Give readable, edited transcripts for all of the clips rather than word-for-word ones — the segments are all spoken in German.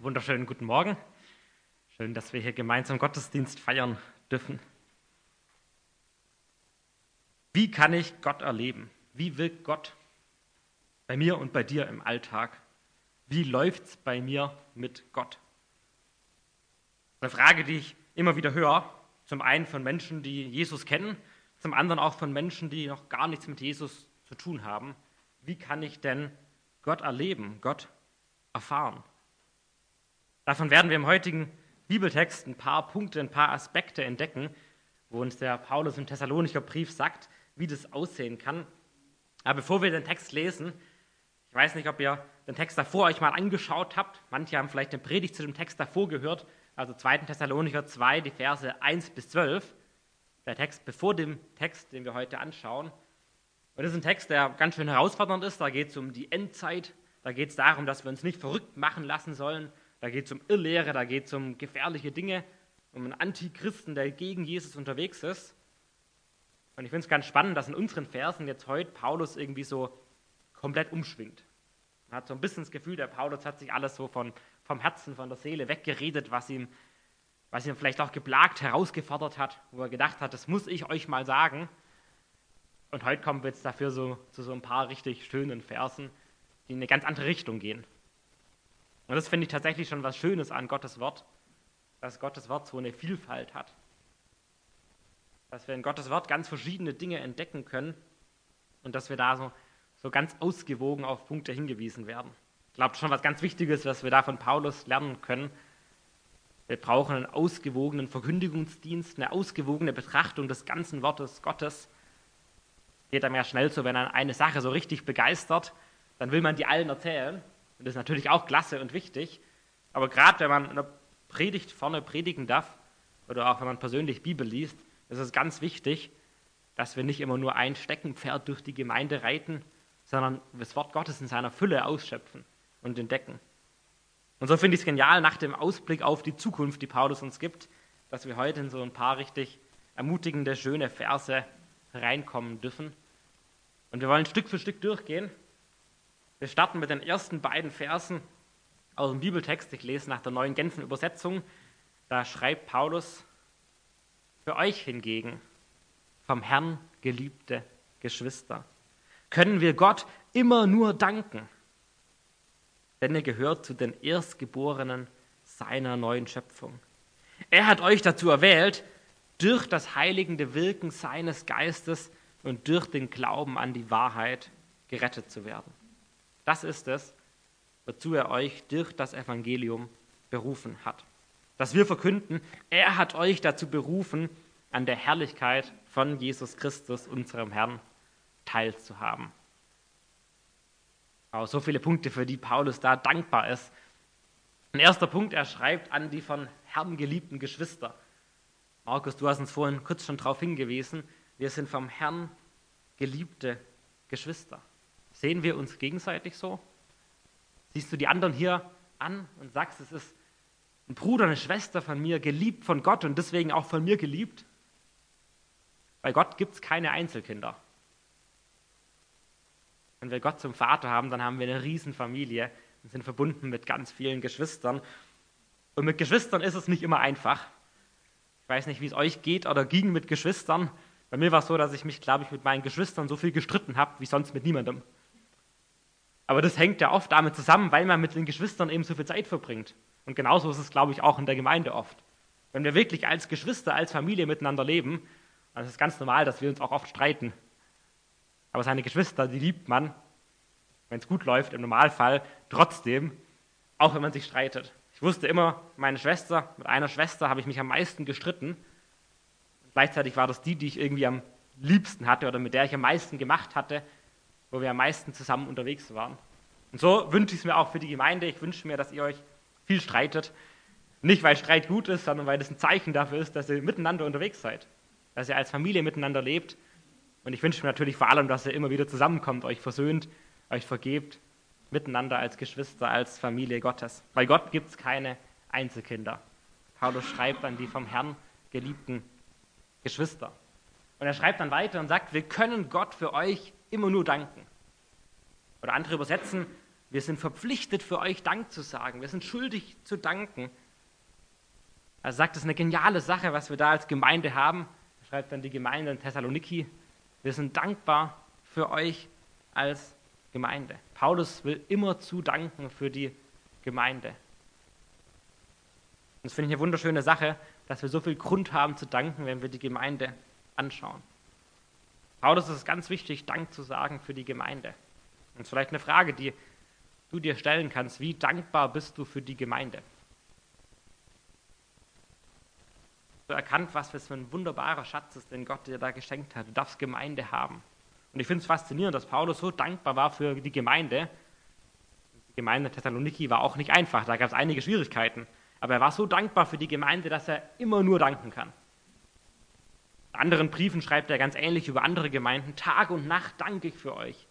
Wunderschönen guten Morgen. Schön, dass wir hier gemeinsam Gottesdienst feiern dürfen. Wie kann ich Gott erleben? Wie wirkt Gott bei mir und bei dir im Alltag? Wie läuft's bei mir mit Gott? Eine Frage, die ich immer wieder höre, zum einen von Menschen, die Jesus kennen, zum anderen auch von Menschen, die noch gar nichts mit Jesus zu tun haben. Wie kann ich denn Gott erleben, Gott erfahren? Davon werden wir im heutigen Bibeltext ein paar Punkte, ein paar Aspekte entdecken, wo uns der Paulus im Thessalonicher Brief sagt, wie das aussehen kann. Aber bevor wir den Text lesen, ich weiß nicht, ob ihr den Text davor euch mal angeschaut habt. Manche haben vielleicht eine Predigt zu dem Text davor gehört, also 2. Thessalonicher 2, die Verse 1 bis 12. Der Text bevor dem Text, den wir heute anschauen. Und das ist ein Text, der ganz schön herausfordernd ist. Da geht es um die Endzeit. Da geht es darum, dass wir uns nicht verrückt machen lassen sollen. Da geht es um Irrlehre, da geht es um gefährliche Dinge, um einen Antichristen, der gegen Jesus unterwegs ist. Und ich finde es ganz spannend, dass in unseren Versen jetzt heute Paulus irgendwie so komplett umschwingt. Man hat so ein bisschen das Gefühl, der Paulus hat sich alles so vom Herzen, von der Seele weggeredet, was ihm vielleicht auch geplagt, herausgefordert hat, wo er gedacht hat, das muss ich euch mal sagen. Und heute kommen wir jetzt dafür zu so ein paar richtig schönen Versen, die in eine ganz andere Richtung gehen. Und das finde ich tatsächlich schon was Schönes an Gottes Wort, dass Gottes Wort so eine Vielfalt hat. Dass wir in Gottes Wort ganz verschiedene Dinge entdecken können und dass wir da so ganz ausgewogen auf Punkte hingewiesen werden. Ich glaube schon was ganz Wichtiges, was wir da von Paulus lernen können. Wir brauchen einen ausgewogenen Verkündigungsdienst, eine ausgewogene Betrachtung des ganzen Wortes Gottes. Geht einem ja schnell so, wenn eine Sache so richtig begeistert, dann will man die allen erzählen. Und das ist natürlich auch klasse und wichtig, aber gerade wenn man in einer Predigt vorne predigen darf oder auch wenn man persönlich Bibel liest, ist es ganz wichtig, dass wir nicht immer nur ein Steckenpferd durch die Gemeinde reiten, sondern das Wort Gottes in seiner Fülle ausschöpfen und entdecken. Und so finde ich es genial, nach dem Ausblick auf die Zukunft, die Paulus uns gibt, dass wir heute in so ein paar richtig ermutigende, schöne Verse reinkommen dürfen. Und wir wollen Stück für Stück durchgehen. Wir starten mit den ersten beiden Versen aus dem Bibeltext. Ich lese nach der Neuen Genfer Übersetzung. Da schreibt Paulus: Für euch hingegen, vom Herrn geliebte Geschwister, können wir Gott immer nur danken, denn ihr gehört zu den Erstgeborenen seiner neuen Schöpfung. Er hat euch dazu erwählt, durch das heiligende Wirken seines Geistes und durch den Glauben an die Wahrheit gerettet zu werden. Das ist es, wozu er euch durch das Evangelium berufen hat. Dass wir verkünden, er hat euch dazu berufen, an der Herrlichkeit von Jesus Christus, unserem Herrn, teilzuhaben. Aber so viele Punkte, für die Paulus da dankbar ist. Ein erster Punkt, er schreibt an die von Herrn geliebten Geschwister. Markus, du hast uns vorhin kurz schon darauf hingewiesen, wir sind vom Herrn geliebte Geschwister. Sehen wir uns gegenseitig so? Siehst du die anderen hier an und sagst, es ist ein Bruder, eine Schwester von mir, geliebt von Gott und deswegen auch von mir geliebt? Bei Gott gibt es keine Einzelkinder. Wenn wir Gott zum Vater haben, dann haben wir eine Riesenfamilie und sind verbunden mit ganz vielen Geschwistern. Und mit Geschwistern ist es nicht immer einfach. Ich weiß nicht, wie es euch geht oder ging mit Geschwistern. Bei mir war es so, dass ich mich, glaube ich, mit meinen Geschwistern so viel gestritten habe, wie sonst mit niemandem. Aber das hängt ja oft damit zusammen, weil man mit den Geschwistern eben so viel Zeit verbringt. Und genauso ist es, glaube ich, auch in der Gemeinde oft. Wenn wir wirklich als Geschwister, als Familie miteinander leben, dann ist es ganz normal, dass wir uns auch oft streiten. Aber seine Geschwister, die liebt man, wenn es gut läuft, im Normalfall trotzdem, auch wenn man sich streitet. Ich wusste immer, mit einer Schwester habe ich mich am meisten gestritten. Und gleichzeitig war das die ich irgendwie am liebsten hatte oder mit der ich am meisten gemacht hatte, wo wir am meisten zusammen unterwegs waren. Und so wünsche ich es mir auch für die Gemeinde. Ich wünsche mir, dass ihr euch viel streitet. Nicht, weil Streit gut ist, sondern weil das ein Zeichen dafür ist, dass ihr miteinander unterwegs seid. Dass ihr als Familie miteinander lebt. Und ich wünsche mir natürlich vor allem, dass ihr immer wieder zusammenkommt, euch versöhnt, euch vergebt, miteinander als Geschwister, als Familie Gottes. Bei Gott gibt es keine Einzelkinder. Paulus schreibt an die vom Herrn geliebten Geschwister. Und er schreibt dann weiter und sagt, wir können Gott für euch immer nur danken. Oder andere übersetzen, Wir sind verpflichtet, für euch Dank zu sagen. Wir sind schuldig zu danken. Er sagt, das ist eine geniale Sache, was wir da als Gemeinde haben. Er schreibt dann die Gemeinde in Thessaloniki. Wir sind dankbar für euch als Gemeinde. Paulus will immerzu danken für die Gemeinde. Und das finde ich eine wunderschöne Sache, dass wir so viel Grund haben zu danken, wenn wir die Gemeinde anschauen. Paulus ist es ganz wichtig, Dank zu sagen für die Gemeinde. Und das ist vielleicht eine Frage, die du dir stellen kannst. Wie dankbar bist du für die Gemeinde? Du hast erkannt, was für ein wunderbarer Schatz ist, den Gott dir da geschenkt hat. Du darfst Gemeinde haben. Und ich finde es faszinierend, dass Paulus so dankbar war für die Gemeinde. Die Gemeinde Thessaloniki war auch nicht einfach, da gab es einige Schwierigkeiten. Aber er war so dankbar für die Gemeinde, dass er immer nur danken kann. In anderen Briefen schreibt er ganz ähnlich über andere Gemeinden. Tag und Nacht danke ich für euch.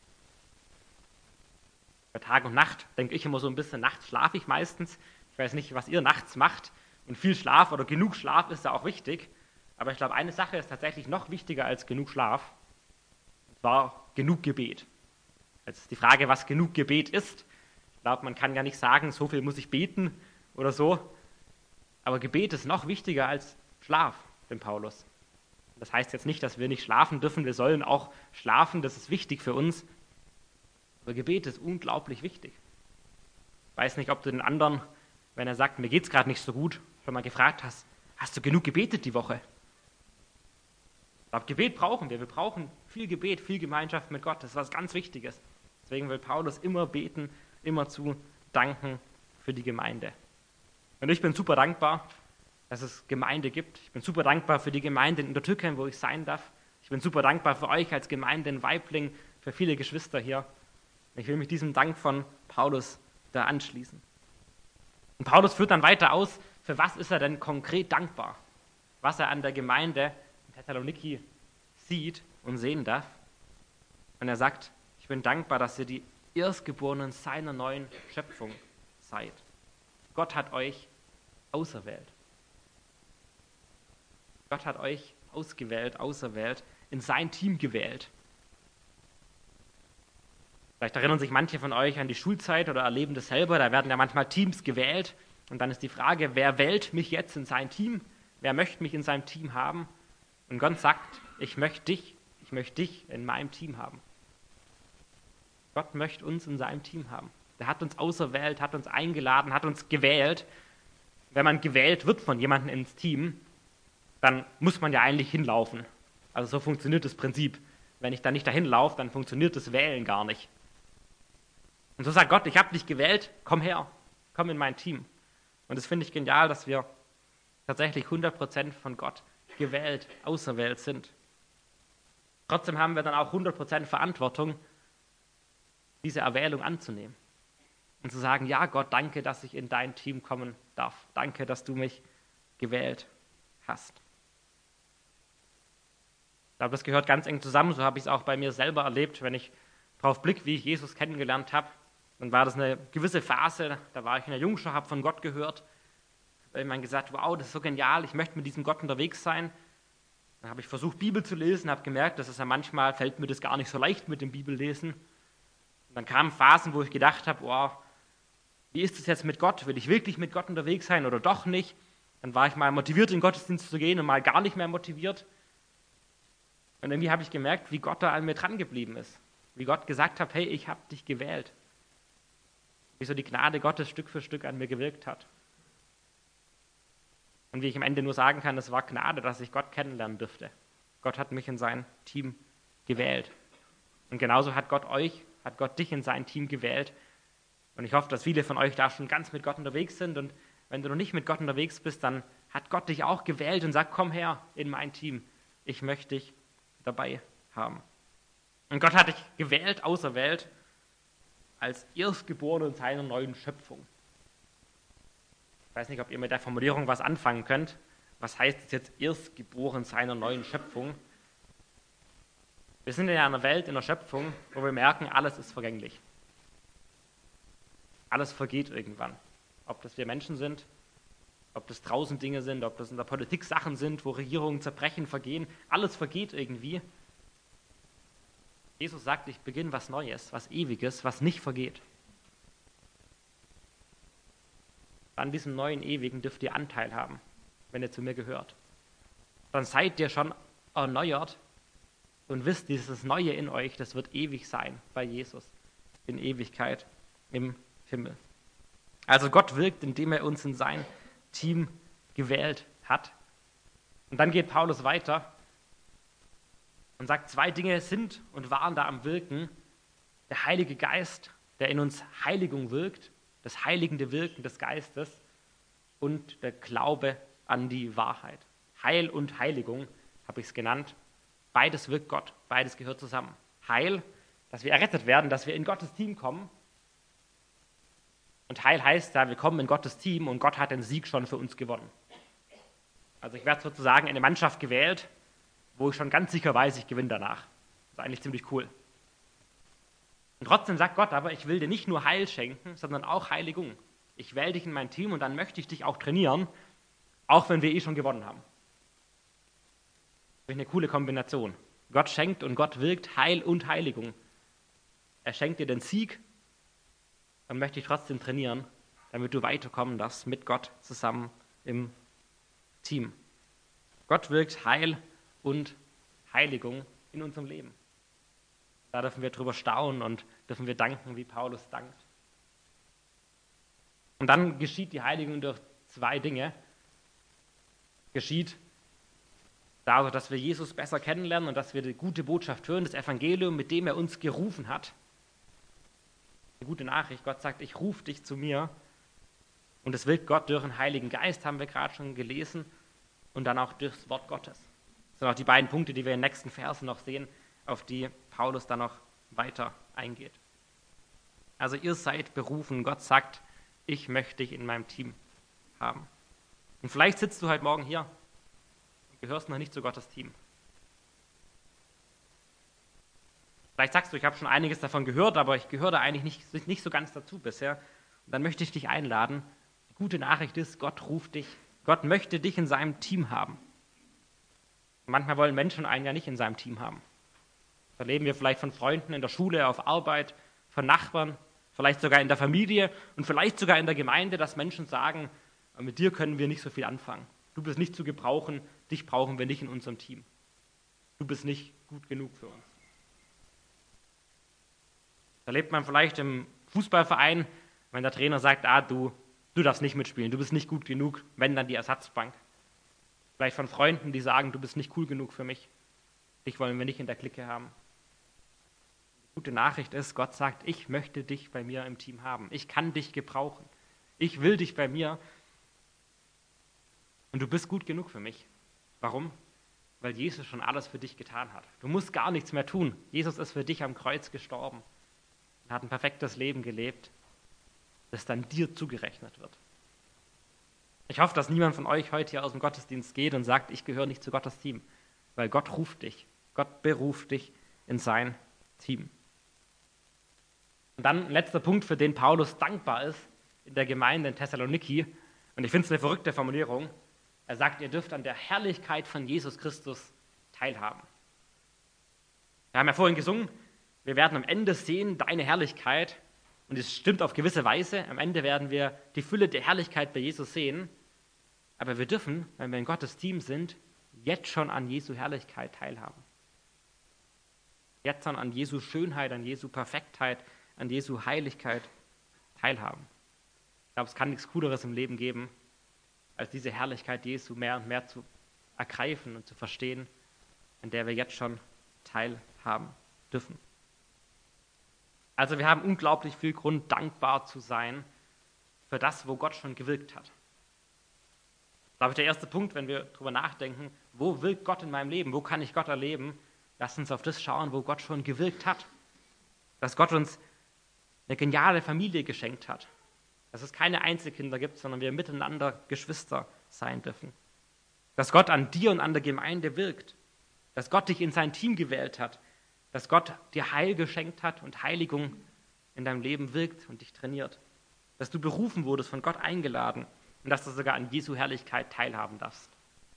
Bei Tag und Nacht denke ich immer so ein bisschen, nachts schlafe ich meistens. Ich weiß nicht, was ihr nachts macht. Und viel Schlaf oder genug Schlaf ist da auch wichtig. Aber ich glaube, eine Sache ist tatsächlich noch wichtiger als genug Schlaf. Und zwar genug Gebet. Jetzt ist die Frage, was genug Gebet ist. Ich glaube, man kann ja nicht sagen, so viel muss ich beten oder so. Aber Gebet ist noch wichtiger als Schlaf, dem Paulus. Das heißt jetzt nicht, dass wir nicht schlafen dürfen. Wir sollen auch schlafen, das ist wichtig für uns. Aber Gebet ist unglaublich wichtig. Ich weiß nicht, ob du den anderen, wenn er sagt, mir geht es gerade nicht so gut, schon mal gefragt hast, hast du genug gebetet die Woche? Ich glaube, Gebet brauchen wir. Wir brauchen viel Gebet, viel Gemeinschaft mit Gott. Das ist was ganz Wichtiges. Deswegen will Paulus immer beten, immer zu danken für die Gemeinde. Und ich bin super dankbar, dass es Gemeinde gibt. Ich bin super dankbar für die Gemeinde in der Türkei, wo ich sein darf. Ich bin super dankbar für euch als Gemeinde in Waibling, für viele Geschwister hier. Ich will mich diesem Dank von Paulus da anschließen. Und Paulus führt dann weiter aus, für was ist er denn konkret dankbar? Was er an der Gemeinde in Thessaloniki sieht und sehen darf. Und er sagt, ich bin dankbar, dass ihr die Erstgeborenen seiner neuen Schöpfung seid. Gott hat euch auserwählt. Gott hat euch ausgewählt, auserwählt, in sein Team gewählt. Vielleicht erinnern sich manche von euch an die Schulzeit oder erleben das selber, da werden ja manchmal Teams gewählt und dann ist die Frage, wer wählt mich jetzt in sein Team? Wer möchte mich in seinem Team haben? Und Gott sagt, ich möchte dich in meinem Team haben. Gott möchte uns in seinem Team haben. Der hat uns auserwählt, hat uns eingeladen, hat uns gewählt. Wenn man gewählt wird von jemandem ins Team, dann muss man ja eigentlich hinlaufen. Also so funktioniert das Prinzip. Wenn ich da nicht dahin laufe, dann funktioniert das Wählen gar nicht. Und so sagt Gott, ich habe dich gewählt, komm her, komm in mein Team. Und das finde ich genial, dass wir tatsächlich 100% von Gott gewählt, auserwählt sind. Trotzdem haben wir dann auch 100% Verantwortung, diese Erwählung anzunehmen. Und zu sagen, ja Gott, danke, dass ich in dein Team kommen darf. Danke, dass du mich gewählt hast. Ich glaube, das gehört ganz eng zusammen. So habe ich es auch bei mir selber erlebt, wenn ich darauf blicke, wie ich Jesus kennengelernt habe. Dann war das eine gewisse Phase, da war ich in der Jungschar, habe von Gott gehört. Da habe ich gesagt, wow, das ist so genial, ich möchte mit diesem Gott unterwegs sein. Dann habe ich versucht, Bibel zu lesen, habe gemerkt, dass es ja manchmal fällt mir das gar nicht so leicht mit dem Bibellesen. Und dann kamen Phasen, wo ich gedacht habe, wow, wie ist es jetzt mit Gott? Will ich wirklich mit Gott unterwegs sein oder doch nicht? Dann war ich mal motiviert, in den Gottesdienst zu gehen und mal gar nicht mehr motiviert. Und irgendwie habe ich gemerkt, wie Gott da an mir dran geblieben ist. Wie Gott gesagt hat, hey, ich habe dich gewählt. Wie so die Gnade Gottes Stück für Stück an mir gewirkt hat. Und wie ich am Ende nur sagen kann, es war Gnade, dass ich Gott kennenlernen durfte. Gott hat mich in sein Team gewählt. Und genauso hat Gott dich in sein Team gewählt. Und ich hoffe, dass viele von euch da schon ganz mit Gott unterwegs sind. Und wenn du noch nicht mit Gott unterwegs bist, dann hat Gott dich auch gewählt und sagt, komm her in mein Team. Ich möchte dich dabei haben. Und Gott hat dich gewählt, auserwählt, als Erstgeborenen seiner neuen Schöpfung. Ich weiß nicht, ob ihr mit der Formulierung was anfangen könnt. Was heißt es jetzt, Erstgeboren seiner neuen Schöpfung? Wir sind in einer Welt, in der Schöpfung, wo wir merken, alles ist vergänglich. Alles vergeht irgendwann. Ob das wir Menschen sind, ob das draußen Dinge sind, ob das in der Politik Sachen sind, wo Regierungen zerbrechen, vergehen. Alles vergeht irgendwie. Jesus sagt, ich beginne was Neues, was Ewiges, was nicht vergeht. an diesem neuen Ewigen dürft ihr Anteil haben, wenn ihr zu mir gehört. Dann seid ihr schon erneuert und wisst, dieses Neue in euch, das wird ewig sein bei Jesus, in Ewigkeit im Himmel. Also Gott wirkt, indem er uns in sein Team gewählt hat. Und dann geht Paulus weiter und sagt, 2 Dinge sind und waren da am Wirken. Der Heilige Geist, der in uns Heiligung wirkt, das heiligende Wirken des Geistes und der Glaube an die Wahrheit. Heil und Heiligung habe ich es genannt. Beides wirkt Gott, beides gehört zusammen. Heil, dass wir errettet werden, dass wir in Gottes Team kommen. Und Heil heißt ja, wir kommen in Gottes Team und Gott hat den Sieg schon für uns gewonnen. Also ich werde sozusagen in eine Mannschaft gewählt, wo ich schon ganz sicher weiß, ich gewinne danach. Das ist eigentlich ziemlich cool. Und trotzdem sagt Gott aber, ich will dir nicht nur Heil schenken, sondern auch Heiligung. Ich wähle dich in mein Team und dann möchte ich dich auch trainieren, auch wenn wir schon gewonnen haben. Das ist eine coole Kombination. Gott schenkt und Gott wirkt Heil und Heiligung. Er schenkt dir den Sieg, dann möchte ich trotzdem trainieren, damit du weiterkommen darfst mit Gott zusammen im Team. Gott wirkt Heil und Heiligung in unserem Leben. Da dürfen wir drüber staunen und dürfen wir danken, wie Paulus dankt. Und dann geschieht die Heiligung durch 2 Dinge. Geschieht dadurch, dass wir Jesus besser kennenlernen und dass wir die gute Botschaft hören, das Evangelium, mit dem er uns gerufen hat. Eine gute Nachricht, Gott sagt, ich rufe dich zu mir. Und es wirkt Gott durch den Heiligen Geist, haben wir gerade schon gelesen, und dann auch durchs Wort Gottes. Das sind auch die beiden Punkte, die wir in den nächsten Versen noch sehen, auf die Paulus dann noch weiter eingeht. Also ihr seid berufen, Gott sagt, ich möchte dich in meinem Team haben. Und vielleicht sitzt du heute Morgen hier und gehörst noch nicht zu Gottes Team. Vielleicht sagst du, ich habe schon einiges davon gehört, aber ich gehöre da eigentlich nicht so ganz dazu bisher. Und dann möchte ich dich einladen. Die gute Nachricht ist, Gott ruft dich, Gott möchte dich in seinem Team haben. Und manchmal wollen Menschen einen ja nicht in seinem Team haben. Das erleben wir vielleicht von Freunden in der Schule, auf Arbeit, von Nachbarn, vielleicht sogar in der Familie und vielleicht sogar in der Gemeinde, dass Menschen sagen, mit dir können wir nicht so viel anfangen. Du bist nicht zu gebrauchen, dich brauchen wir nicht in unserem Team. Du bist nicht gut genug für uns. Das erlebt man vielleicht im Fußballverein, wenn der Trainer sagt, du darfst nicht mitspielen, du bist nicht gut genug, wenn dann die Ersatzbank. Vielleicht von Freunden, die sagen, du bist nicht cool genug für mich, dich wollen wir nicht in der Clique haben. Die gute Nachricht ist, Gott sagt, ich möchte dich bei mir im Team haben. Ich kann dich gebrauchen. Ich will dich bei mir und du bist gut genug für mich. Warum? Weil Jesus schon alles für dich getan hat. Du musst gar nichts mehr tun. Jesus ist für dich am Kreuz gestorben und hat ein perfektes Leben gelebt, das dann dir zugerechnet wird. Ich hoffe, dass niemand von euch heute hier aus dem Gottesdienst geht und sagt, ich gehöre nicht zu Gottes Team, weil Gott ruft dich. Gott beruft dich in sein Team. Und dann ein letzter Punkt, für den Paulus dankbar ist in der Gemeinde in Thessaloniki. Und ich finde es eine verrückte Formulierung. Er sagt, ihr dürft an der Herrlichkeit von Jesus Christus teilhaben. Wir haben ja vorhin gesungen, wir werden am Ende sehen deine Herrlichkeit. Und es stimmt auf gewisse Weise. Am Ende werden wir die Fülle der Herrlichkeit bei Jesus sehen. Aber wir dürfen, wenn wir in Gottes Team sind, jetzt schon an Jesu Herrlichkeit teilhaben. Jetzt schon an Jesu Schönheit, an Jesu Perfektheit, an Jesu Heiligkeit teilhaben. Ich glaube, es kann nichts Cooleres im Leben geben, als diese Herrlichkeit Jesu mehr und mehr zu ergreifen und zu verstehen, an der wir jetzt schon teilhaben dürfen. Also wir haben unglaublich viel Grund, dankbar zu sein für das, wo Gott schon gewirkt hat. Das ist der erste Punkt, wenn wir darüber nachdenken, wo wirkt Gott in meinem Leben, wo kann ich Gott erleben? Lasst uns auf das schauen, wo Gott schon gewirkt hat. Dass Gott uns eine geniale Familie geschenkt hat. Dass es keine Einzelkinder gibt, sondern wir miteinander Geschwister sein dürfen. Dass Gott an dir und an der Gemeinde wirkt. Dass Gott dich in sein Team gewählt hat. Dass Gott dir Heil geschenkt hat und Heiligung in deinem Leben wirkt und dich trainiert. Dass du berufen wurdest, von Gott eingeladen und dass du sogar an Jesu Herrlichkeit teilhaben darfst.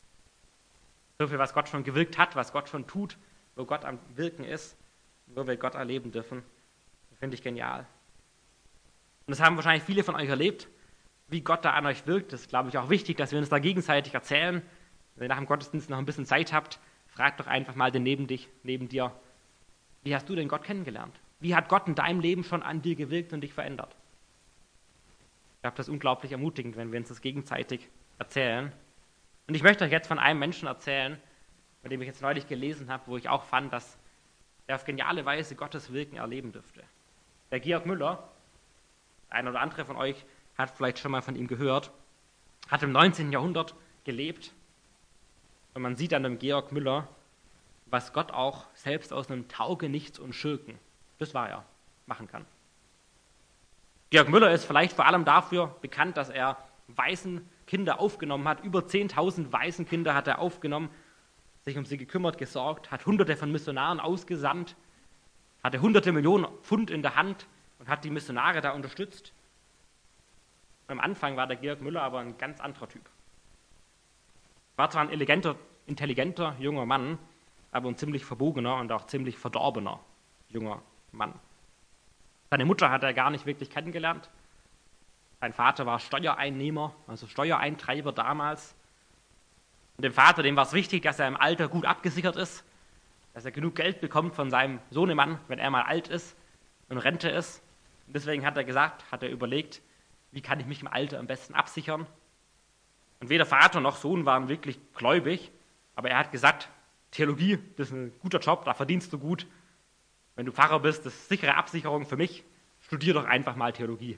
So viel, was Gott schon gewirkt hat, was Gott schon tut, wo Gott am Wirken ist, wo wir Gott erleben dürfen, finde ich genial. Und das haben wahrscheinlich viele von euch erlebt, wie Gott da an euch wirkt. Das ist, glaube ich, auch wichtig, dass wir uns da gegenseitig erzählen. Wenn ihr nach dem Gottesdienst noch ein bisschen Zeit habt, fragt doch einfach mal den neben dir, wie hast du denn Gott kennengelernt? Wie hat Gott in deinem Leben schon an dir gewirkt und dich verändert? Ich glaube, das ist unglaublich ermutigend, wenn wir uns das gegenseitig erzählen. Und ich möchte euch jetzt von einem Menschen erzählen, von dem ich jetzt neulich gelesen habe, wo ich auch fand, dass er auf geniale Weise Gottes Wirken erleben dürfte. Der Georg Müller, ein oder andere von euch hat vielleicht schon mal von ihm gehört, hat im 19. Jahrhundert gelebt. Und man sieht an dem Georg Müller, was Gott auch selbst aus einem Taugenichts und Schurken, das war er, machen kann. Georg Müller ist vielleicht vor allem dafür bekannt, dass er Waisenkinder aufgenommen hat. Über 10.000 Waisenkinder hat er aufgenommen, sich um sie gekümmert, gesorgt, hat Hunderte von Missionaren ausgesandt, hatte hunderte Millionen Pfund in der Hand und hat die Missionare da unterstützt. Und am Anfang war der Georg Müller aber ein ganz anderer Typ. War zwar ein intelligenter junger Mann, aber ein ziemlich verbogener und auch ziemlich verdorbener junger Mann. Seine Mutter hat er gar nicht wirklich kennengelernt. Sein Vater war Steuereinnehmer, also Steuereintreiber damals. Und dem Vater, dem war es wichtig, dass er im Alter gut abgesichert ist, dass er genug Geld bekommt von seinem Sohnemann, wenn er mal alt ist und Rente ist. Und deswegen hat er überlegt, wie kann ich mich im Alter am besten absichern. Und weder Vater noch Sohn waren wirklich gläubig, aber er hat gesagt, Theologie, das ist ein guter Job, da verdienst du gut. Wenn du Pfarrer bist, das ist sichere Absicherung für mich, studier doch einfach mal Theologie.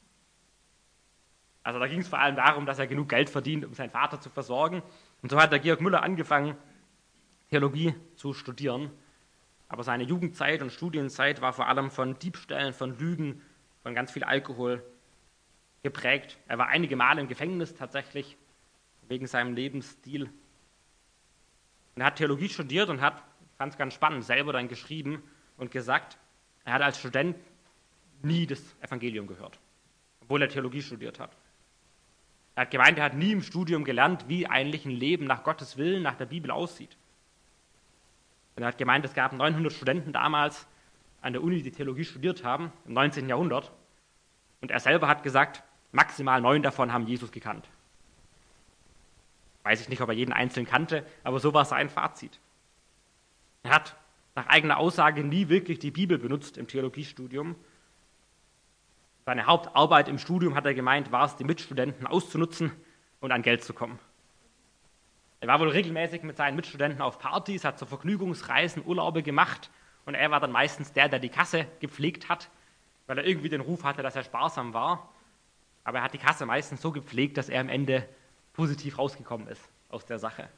Also da ging es vor allem darum, dass er genug Geld verdient, um seinen Vater zu versorgen. Und so hat der Georg Müller angefangen, Theologie zu studieren. Aber seine Jugendzeit und Studienzeit war vor allem von Diebstählen, von Lügen, von ganz viel Alkohol geprägt. Er war einige Male im Gefängnis tatsächlich, wegen seinem Lebensstil. Und er hat Theologie studiert und hat, ich fand es ganz spannend, selber dann geschrieben und gesagt, er hat als Student nie das Evangelium gehört, obwohl er Theologie studiert hat. Er hat gemeint, er hat nie im Studium gelernt, wie eigentlich ein Leben nach Gottes Willen, nach der Bibel aussieht. Und er hat gemeint, es gab 900 Studenten damals an der Uni, die Theologie studiert haben, im 19. Jahrhundert. Und er selber hat gesagt, maximal 9 davon haben Jesus gekannt. Weiß ich nicht, ob er jeden Einzelnen kannte, aber so war sein Fazit. Er hat nach eigener Aussage nie wirklich die Bibel benutzt im Theologiestudium. Seine Hauptarbeit im Studium, hat er gemeint, war es, die Mitstudenten auszunutzen und an Geld zu kommen. Er war wohl regelmäßig mit seinen Mitstudenten auf Partys, hat so Vergnügungsreisen, Urlaube gemacht und er war dann meistens der die Kasse gepflegt hat, weil er irgendwie den Ruf hatte, dass er sparsam war. Aber er hat die Kasse meistens so gepflegt, dass er am Ende positiv rausgekommen ist aus der Sache.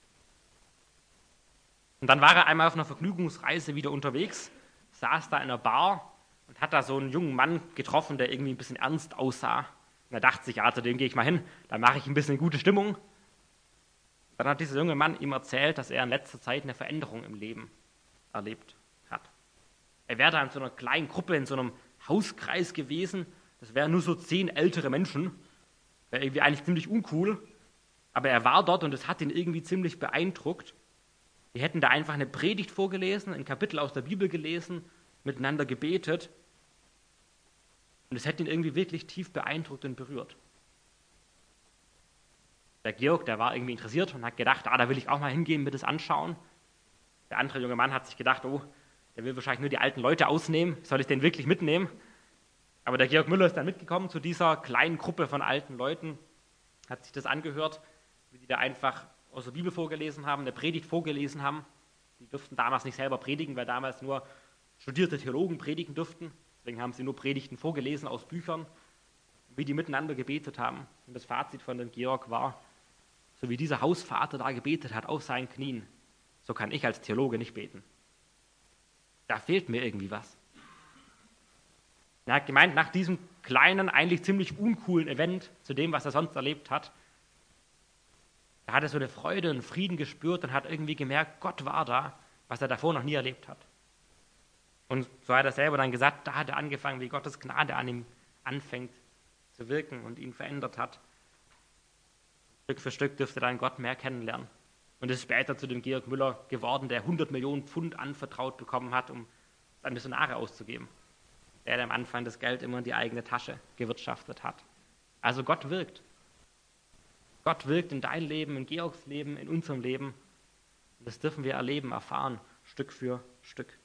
Und dann war er einmal auf einer Vergnügungsreise wieder unterwegs, saß da in einer Bar und hat da so einen jungen Mann getroffen, der irgendwie ein bisschen ernst aussah. Und er dachte sich, ja, zu dem gehe ich mal hin, dann mache ich ein bisschen gute Stimmung. Dann hat dieser junge Mann ihm erzählt, dass er in letzter Zeit eine Veränderung im Leben erlebt hat. Er wäre da in so einer kleinen Gruppe, in so einem Hauskreis gewesen. Das wären nur so 10 ältere Menschen. Wäre irgendwie eigentlich ziemlich uncool. Aber er war dort und es hat ihn irgendwie ziemlich beeindruckt. Die hätten da einfach eine Predigt vorgelesen, ein Kapitel aus der Bibel gelesen, miteinander gebetet. Und es hätte ihn irgendwie wirklich tief beeindruckt und berührt. Der Georg, der war irgendwie interessiert und hat gedacht, da will ich auch mal hingehen, mir das anschauen. Der andere junge Mann hat sich gedacht, oh, der will wahrscheinlich nur die alten Leute ausnehmen, soll ich den wirklich mitnehmen? Aber der Georg Müller ist dann mitgekommen zu dieser kleinen Gruppe von alten Leuten, hat sich das angehört, wie die da einfach aus der Bibel vorgelesen haben, eine Predigt vorgelesen haben. Die durften damals nicht selber predigen, weil damals nur studierte Theologen predigen durften. Deswegen haben sie nur Predigten vorgelesen aus Büchern, wie die miteinander gebetet haben. Und das Fazit von dem Georg war, so wie dieser Hausvater da gebetet hat auf seinen Knien, so kann ich als Theologe nicht beten. Da fehlt mir irgendwie was. Er hat gemeint, nach diesem kleinen, eigentlich ziemlich uncoolen Event, zu dem, was er sonst erlebt hat, da hat er so eine Freude und Frieden gespürt und hat irgendwie gemerkt, Gott war da, was er davor noch nie erlebt hat. Und so hat er selber dann gesagt, da hat er angefangen, wie Gottes Gnade an ihm anfängt zu wirken und ihn verändert hat. Stück für Stück dürfte dann Gott mehr kennenlernen. Und ist später zu dem Georg Müller geworden, der 100 Millionen Pfund anvertraut bekommen hat, um an Missionare auszugeben. Der am Anfang das Geld immer in die eigene Tasche gewirtschaftet hat. Also Gott wirkt. Gott wirkt in dein Leben, in Georgs Leben, in unserem Leben. Und das dürfen wir erleben, erfahren, Stück für Stück.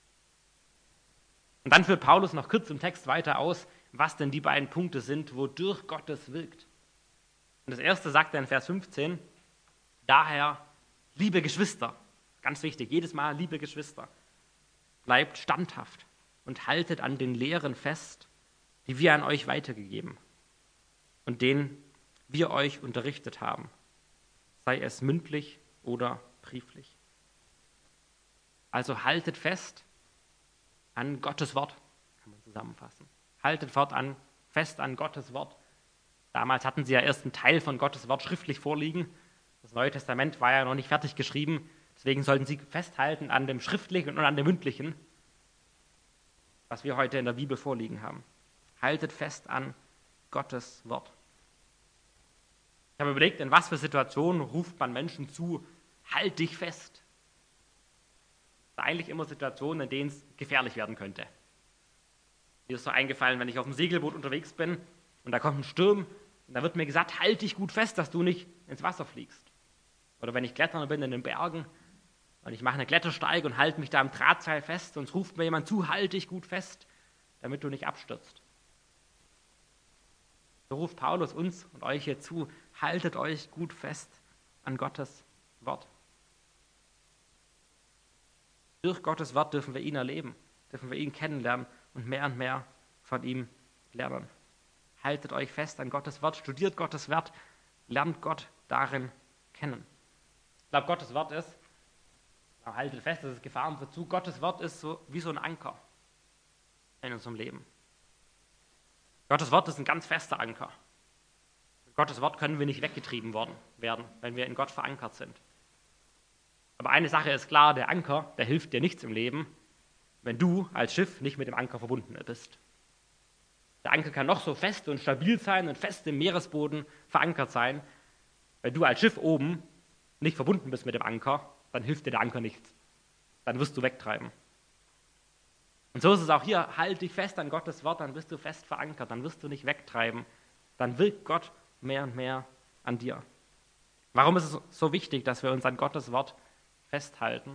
Und dann führt Paulus noch kurz im Text weiter aus, was denn die beiden Punkte sind, wodurch Gott es wirkt. Und das erste sagt er in Vers 15, daher, liebe Geschwister, ganz wichtig, jedes Mal, liebe Geschwister, bleibt standhaft und haltet an den Lehren fest, die wir an euch weitergegeben und denen wir euch unterrichtet haben, sei es mündlich oder brieflich. Also haltet fest an Gottes Wort, kann man zusammenfassen. Haltet fest an Gottes Wort. Damals hatten sie ja erst einen Teil von Gottes Wort schriftlich vorliegen. Das Neue Testament war ja noch nicht fertig geschrieben. Deswegen sollten sie festhalten an dem Schriftlichen und an dem Mündlichen, was wir heute in der Bibel vorliegen haben. Haltet fest an Gottes Wort. Ich habe überlegt, in was für Situationen ruft man Menschen zu, halt dich fest. Das sind eigentlich immer Situationen, in denen es gefährlich werden könnte. Mir ist so eingefallen, wenn ich auf dem Segelboot unterwegs bin und da kommt ein Sturm und da wird mir gesagt, halt dich gut fest, dass du nicht ins Wasser fliegst. Oder wenn ich Kletterer bin in den Bergen und ich mache eine Klettersteige und halte mich da am Drahtseil fest und es ruft mir jemand zu, halt dich gut fest, damit du nicht abstürzt. So ruft Paulus uns und euch hier zu, haltet euch gut fest an Gottes Wort. Durch Gottes Wort dürfen wir ihn erleben, dürfen wir ihn kennenlernen und mehr von ihm lernen. Haltet euch fest an Gottes Wort, studiert Gottes Wort, lernt Gott darin kennen. Ich glaube, Gottes Wort ist, haltet fest, das ist Gefahrenverzug, Gottes Wort ist so wie so ein Anker in unserem Leben. Gottes Wort ist ein ganz fester Anker. Mit Gottes Wort können wir nicht weggetrieben werden, wenn wir in Gott verankert sind. Aber eine Sache ist klar, der Anker, der hilft dir nichts im Leben, wenn du als Schiff nicht mit dem Anker verbunden bist. Der Anker kann noch so fest und stabil sein und fest im Meeresboden verankert sein. Wenn du als Schiff oben nicht verbunden bist mit dem Anker, dann hilft dir der Anker nichts. Dann wirst du wegtreiben. Und so ist es auch hier, halt dich fest an Gottes Wort, dann bist du fest verankert, dann wirst du nicht wegtreiben. Dann wirkt Gott mehr und mehr an dir. Warum ist es so wichtig, dass wir uns an Gottes Wort festhalten?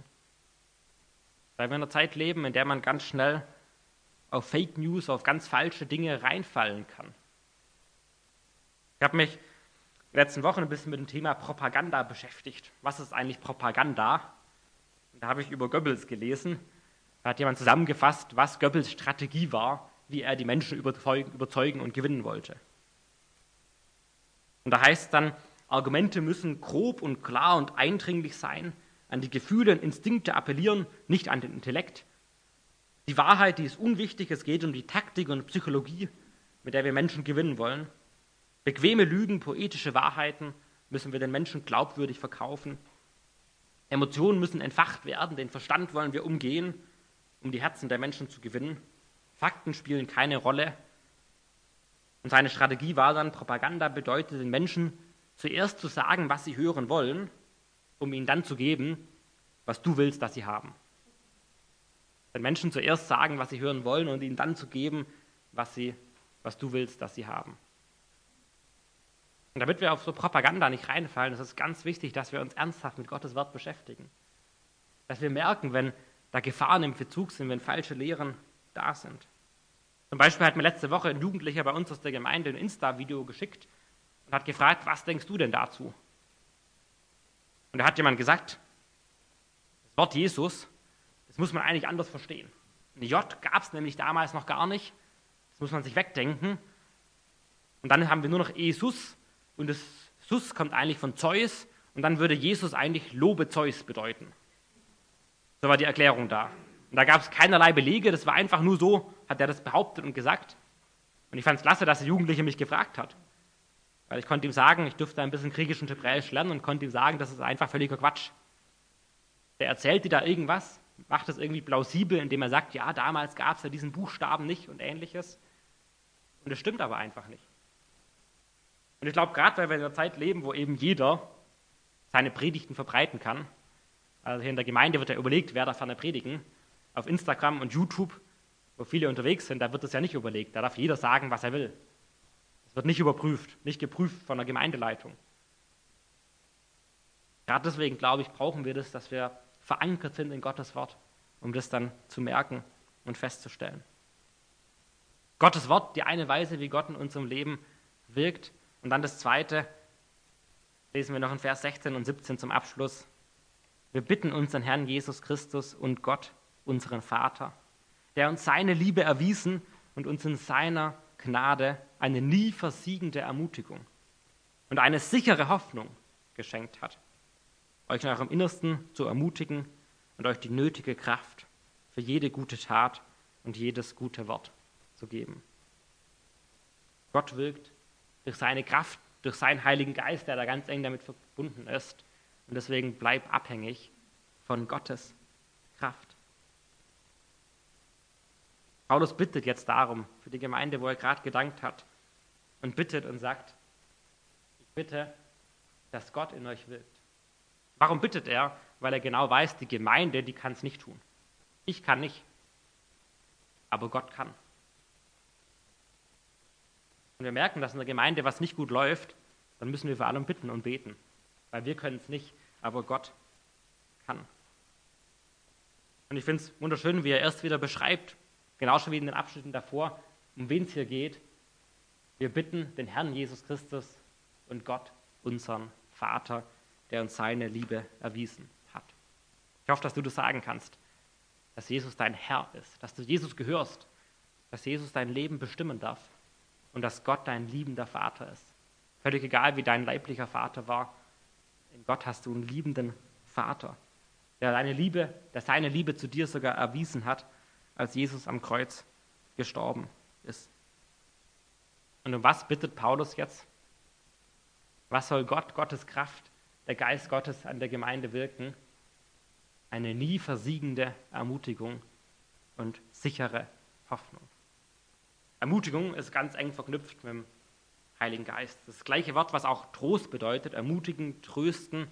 Weil wir in einer Zeit leben, in der man ganz schnell auf Fake News, auf ganz falsche Dinge reinfallen kann. Ich habe mich in den letzten Wochen ein bisschen mit dem Thema Propaganda beschäftigt. Was ist eigentlich Propaganda? Und da habe ich über Goebbels gelesen. Da hat jemand zusammengefasst, was Goebbels Strategie war, wie er die Menschen überzeugen und gewinnen wollte. Und da heißt es dann, Argumente müssen grob und klar und eindringlich sein, an die Gefühle und Instinkte appellieren, nicht an den Intellekt. Die Wahrheit, die ist unwichtig, es geht um die Taktik und Psychologie, mit der wir Menschen gewinnen wollen. Bequeme Lügen, poetische Wahrheiten müssen wir den Menschen glaubwürdig verkaufen. Emotionen müssen entfacht werden, den Verstand wollen wir umgehen, um die Herzen der Menschen zu gewinnen. Fakten spielen keine Rolle. Und seine Strategie war dann, Propaganda bedeutet den Menschen zuerst zu sagen, was sie hören wollen, um ihnen dann zu geben, was du willst, dass sie haben. Den Menschen zuerst sagen, was sie hören wollen und ihnen dann zu geben, was du willst, dass sie haben. Und damit wir auf so Propaganda nicht reinfallen, ist es ganz wichtig, dass wir uns ernsthaft mit Gottes Wort beschäftigen. Dass wir merken, wenn da Gefahren im Verzug sind, wenn falsche Lehren da sind. Zum Beispiel hat mir letzte Woche ein Jugendlicher bei uns aus der Gemeinde ein Insta-Video geschickt und hat gefragt, was denkst du denn dazu? Und da hat jemand gesagt, das Wort Jesus, das muss man eigentlich anders verstehen. Ein J gab es nämlich damals noch gar nicht, das muss man sich wegdenken. Und dann haben wir nur noch Jesus und das Sus kommt eigentlich von Zeus und dann würde Jesus eigentlich Lobe Zeus bedeuten. So war die Erklärung da. Und da gab es keinerlei Belege, das war einfach nur so, hat er das behauptet und gesagt. Und ich fand es klasse, dass der Jugendliche mich gefragt hat. Weil ich konnte ihm sagen, ich dürfte ein bisschen Griechisch und Hebräisch lernen und konnte ihm sagen, das ist einfach völliger Quatsch. Der erzählt dir da irgendwas, macht es irgendwie plausibel, indem er sagt, ja, damals gab es ja diesen Buchstaben nicht und Ähnliches. Und das stimmt aber einfach nicht. Und ich glaube, gerade weil wir in einer Zeit leben, wo eben jeder seine Predigten verbreiten kann, also hier in der Gemeinde wird ja überlegt, wer darf eine predigen. Auf Instagram und YouTube, wo viele unterwegs sind, da wird das ja nicht überlegt. Da darf jeder sagen, was er will. Das Wird nicht überprüft, nicht geprüft von der Gemeindeleitung. Gerade deswegen, glaube ich, brauchen wir das, dass wir verankert sind in Gottes Wort, um das dann zu merken und festzustellen. Gottes Wort, die eine Weise, wie Gott in unserem Leben wirkt. Und dann das Zweite, lesen wir noch in Vers 16 und 17 zum Abschluss. Wir bitten unseren Herrn Jesus Christus und Gott, unseren Vater, der uns seine Liebe erwiesen und uns in seiner Gnade eine nie versiegende Ermutigung und eine sichere Hoffnung geschenkt hat, euch in eurem Innersten zu ermutigen und euch die nötige Kraft für jede gute Tat und jedes gute Wort zu geben. Gott wirkt durch seine Kraft, durch seinen Heiligen Geist, der da ganz eng damit verbunden ist. Und deswegen bleib abhängig von Gottes Kraft. Paulus bittet jetzt darum, für die Gemeinde, wo er gerade gedankt hat, und bittet und sagt, ich bitte, dass Gott in euch wirkt. Warum bittet er? Weil er genau weiß, die Gemeinde, die kann es nicht tun. Ich kann nicht, aber Gott kann. Und wir merken, dass in der Gemeinde was nicht gut läuft, dann müssen wir vor allem bitten und beten. Weil wir können es nicht, aber Gott kann. Und ich finde es wunderschön, wie er erst wieder beschreibt, genauso wie in den Abschnitten davor, um wen es hier geht. Wir bitten den Herrn Jesus Christus und Gott, unseren Vater, der uns seine Liebe erwiesen hat. Ich hoffe, dass du das sagen kannst, dass Jesus dein Herr ist, dass du Jesus gehörst, dass Jesus dein Leben bestimmen darf und dass Gott dein liebender Vater ist. Völlig egal, wie dein leiblicher Vater war, in Gott hast du einen liebenden Vater, der seine Liebe zu dir sogar erwiesen hat, als Jesus am Kreuz gestorben ist. Und um was bittet Paulus jetzt? Was soll Gottes Kraft, der Geist Gottes an der Gemeinde wirken? Eine nie versiegende Ermutigung und sichere Hoffnung. Ermutigung ist ganz eng verknüpft mit dem Heiligen Geist. Das gleiche Wort, was auch Trost bedeutet, ermutigen, trösten.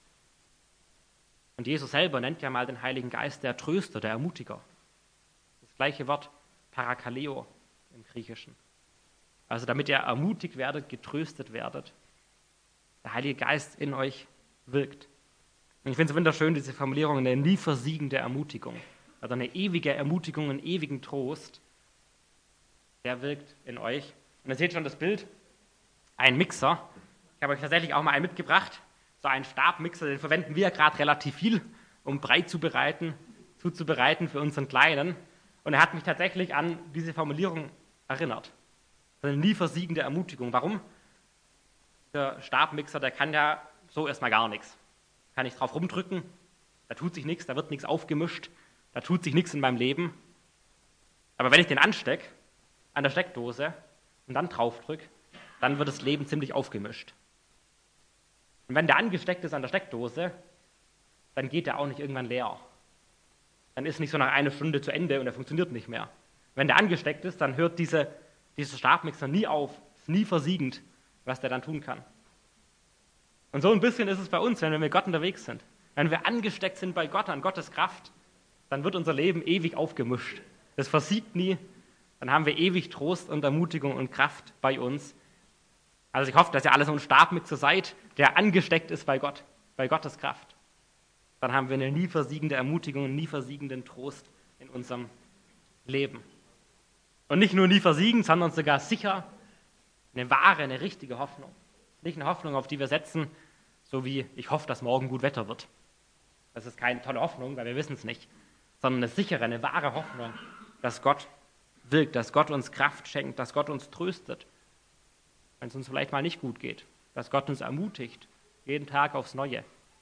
Und Jesus selber nennt ja mal den Heiligen Geist der Tröster, der Ermutiger. Das gleiche Wort Parakaleo im Griechischen. Also damit ihr ermutigt werdet, getröstet werdet, der Heilige Geist in euch wirkt. Und ich finde es wunderschön, diese Formulierung, eine nie versiegende Ermutigung. Also eine ewige Ermutigung, einen ewigen Trost, der wirkt in euch. Und ihr seht schon das Bild, ein Mixer. Ich habe euch tatsächlich auch mal einen mitgebracht. So einen Stabmixer, den verwenden wir gerade relativ viel, um Brei zuzubereiten für unseren Kleinen. Und er hat mich tatsächlich an diese Formulierung erinnert. Eine nie versiegende Ermutigung. Warum? Der Stabmixer, der kann ja so erstmal gar nichts. Kann ich drauf rumdrücken, da tut sich nichts, da wird nichts aufgemischt, da tut sich nichts in meinem Leben. Aber wenn ich den anstecke an der Steckdose und dann drauf drücke, dann wird das Leben ziemlich aufgemischt. Und wenn der angesteckt ist an der Steckdose, dann geht der auch nicht irgendwann leer. Dann ist nicht so nach einer Stunde zu Ende und er funktioniert nicht mehr. Wenn der angesteckt ist, dann hört dieser Stabmixer nie auf, ist nie versiegend, was der dann tun kann. Und so ein bisschen ist es bei uns, wenn wir mit Gott unterwegs sind. Wenn wir angesteckt sind bei Gott, an Gottes Kraft, dann wird unser Leben ewig aufgemischt. Es versiegt nie, dann haben wir ewig Trost und Ermutigung und Kraft bei uns. Also ich hoffe, dass ihr alle so ein Stabmixer seid, der angesteckt ist bei Gott, bei Gottes Kraft. Dann haben wir eine nie versiegende Ermutigung, einen nie versiegenden Trost in unserem Leben. Und nicht nur nie versiegend, sondern sogar sicher, eine wahre, eine richtige Hoffnung. Nicht eine Hoffnung, auf die wir setzen, so wie ich hoffe, dass morgen gut Wetter wird. Das ist keine tolle Hoffnung, weil wir wissen es nicht, sondern eine sichere, eine wahre Hoffnung, dass Gott wirkt, dass Gott uns Kraft schenkt, dass Gott uns tröstet, wenn es uns vielleicht mal nicht gut geht, dass Gott uns ermutigt, jeden Tag aufs Neue.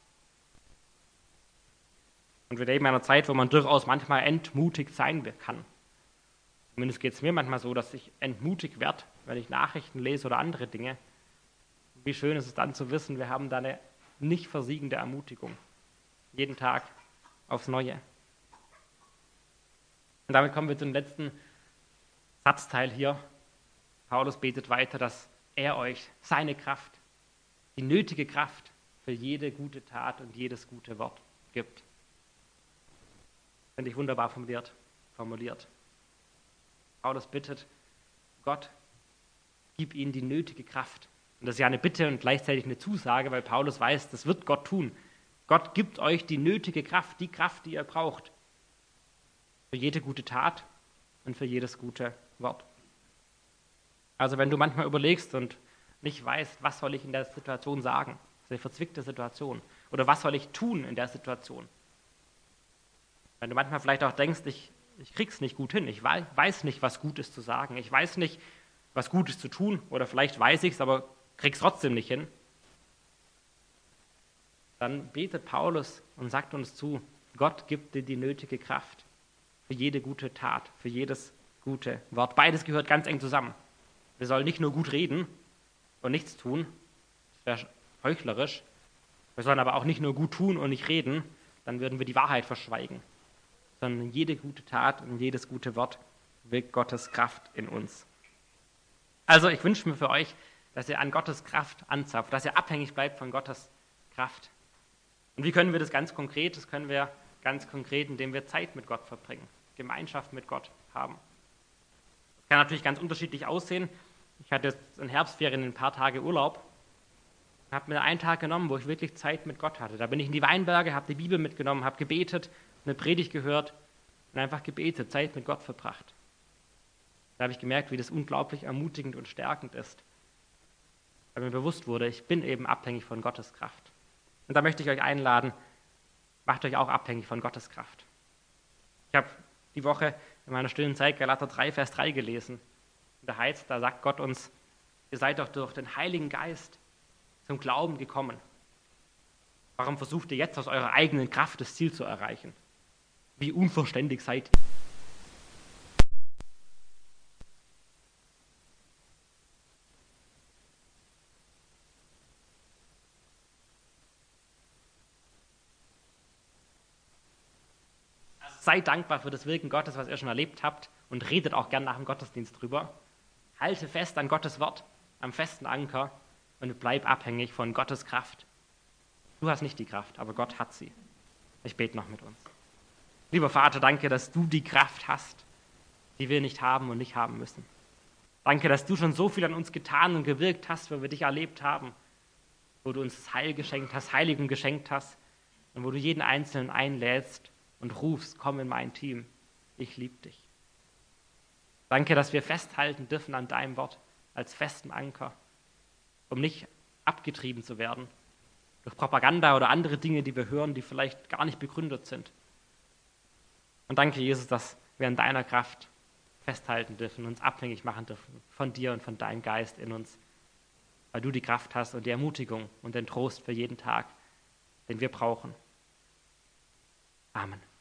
Und wir leben in einer Zeit, wo man durchaus manchmal entmutigt sein kann. Zumindest geht es mir manchmal so, dass ich entmutigt werde, wenn ich Nachrichten lese oder andere Dinge. Wie schön ist es dann zu wissen, wir haben da eine nicht versiegende Ermutigung. Jeden Tag aufs Neue. Und damit kommen wir zum letzten Satzteil hier. Paulus betet weiter, dass er euch seine Kraft, die nötige Kraft für jede gute Tat und jedes gute Wort gibt. Finde ich wunderbar formuliert. Paulus bittet Gott, Gib ihnen die nötige Kraft. Und das ist ja eine Bitte und gleichzeitig eine Zusage, weil Paulus weiß, das wird Gott tun. Gott gibt euch die nötige Kraft, die ihr braucht. Für jede gute Tat und für jedes gute Wort. Also wenn du manchmal überlegst und nicht weißt, was soll ich in der Situation sagen, das ist eine verzwickte Situation, oder was soll ich tun in der Situation. Wenn du manchmal vielleicht auch denkst, ich krieg's nicht gut hin, ich weiß nicht, was gut ist zu sagen, ich weiß nicht, was gut ist zu tun, oder vielleicht weiß ich es, aber krieg's trotzdem nicht hin, dann betet Paulus und sagt uns zu, Gott gibt dir die nötige Kraft für jede gute Tat, für jedes gute Wort. Beides gehört ganz eng zusammen. Wir sollen nicht nur gut reden und nichts tun, das wäre heuchlerisch. Wir sollen aber auch nicht nur gut tun und nicht reden, dann würden wir die Wahrheit verschweigen. Sondern jede gute Tat und jedes gute Wort wirkt Gottes Kraft in uns. Also ich wünsche mir für euch, dass ihr an Gottes Kraft anzapft, dass ihr abhängig bleibt von Gottes Kraft. Und wie können wir das ganz konkret? Das können wir ganz konkret, indem wir Zeit mit Gott verbringen, Gemeinschaft mit Gott haben. Das kann natürlich ganz unterschiedlich aussehen. Ich hatte jetzt in Herbstferien ein paar Tage Urlaub und habe mir einen Tag genommen, wo ich wirklich Zeit mit Gott hatte. Da bin ich in die Weinberge, habe die Bibel mitgenommen, habe gebetet, eine Predigt gehört und einfach gebetet, Zeit mit Gott verbracht. Da habe ich gemerkt, wie das unglaublich ermutigend und stärkend ist, weil mir bewusst wurde, ich bin eben abhängig von Gottes Kraft. Und da möchte ich euch einladen, macht euch auch abhängig von Gottes Kraft. Ich habe die Woche in meiner stillen Zeit Galater 3, Vers 3 gelesen. Und da sagt Gott uns, ihr seid doch durch den Heiligen Geist zum Glauben gekommen. Warum versucht ihr jetzt aus eurer eigenen Kraft das Ziel zu erreichen? Wie unverständig seid ihr? Seid dankbar für das Wirken Gottes, was ihr schon erlebt habt und redet auch gern nach dem Gottesdienst drüber. Halte fest an Gottes Wort, am festen Anker und bleib abhängig von Gottes Kraft. Du hast nicht die Kraft, aber Gott hat sie. Ich bete noch mit uns. Lieber Vater, danke, dass du die Kraft hast, die wir nicht haben und nicht haben müssen. Danke, dass du schon so viel an uns getan und gewirkt hast, wo wir dich erlebt haben, wo du uns das Heil geschenkt hast, Heiligung geschenkt hast und wo du jeden Einzelnen einlädst und rufst, komm in mein Team, ich liebe dich. Danke, dass wir festhalten dürfen an deinem Wort als festen Anker, um nicht abgetrieben zu werden durch Propaganda oder andere Dinge, die wir hören, die vielleicht gar nicht begründet sind. Und danke, Jesus, dass wir an deiner Kraft festhalten dürfen, uns abhängig machen dürfen von dir und von deinem Geist in uns, weil du die Kraft hast und die Ermutigung und den Trost für jeden Tag, den wir brauchen. Amen.